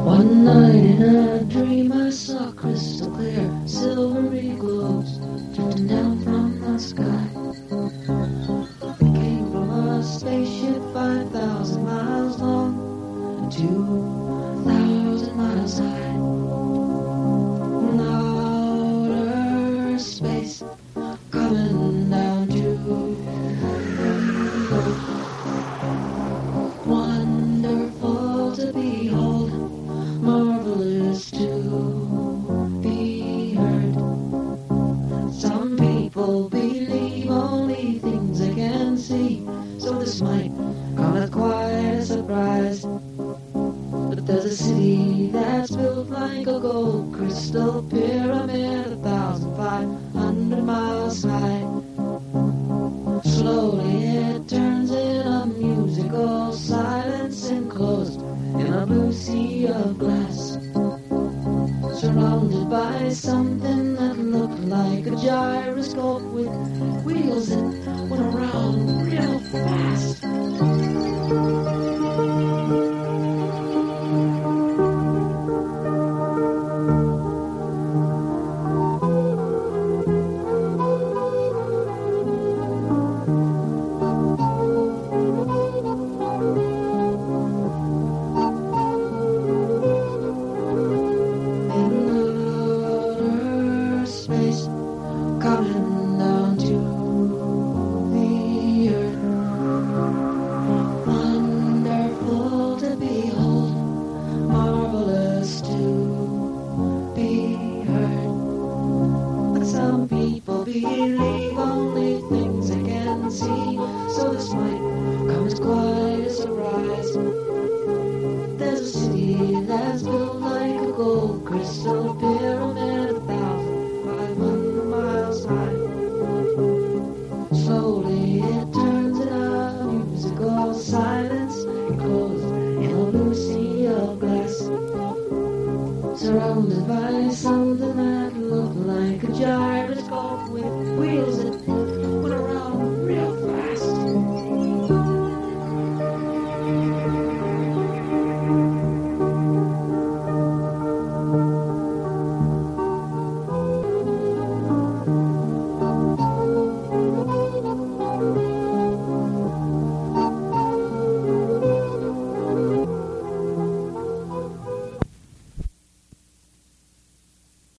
One night in a dream I saw crystal clear, silvery globes drifting down from the sky. They came from a spaceship 5,000 miles long and 2,000 miles high. In outer space, coming down to Earth. Wonderful to behold, marvelous to be heard. Some people believe only things they can see, so this might come as quite a surprise. But there's a city that's built like a gold crystal pyramid, 1,500 miles high. Slowly it turns in a musical silence, enclosed in a blue sea of glass, surrounded by something that looked like a gyroscope with wheels that went around real fast. Coming down to the earth. Wonderful to behold, marvelous to be heard. But some people believe only things they can see, so this might come as quite a surprise. There's a city that's built like a gold crystal pyramid, 1,500 miles high. Slowly it turns in a musical silence, enclosed in a blue sea of glass, surrounded by some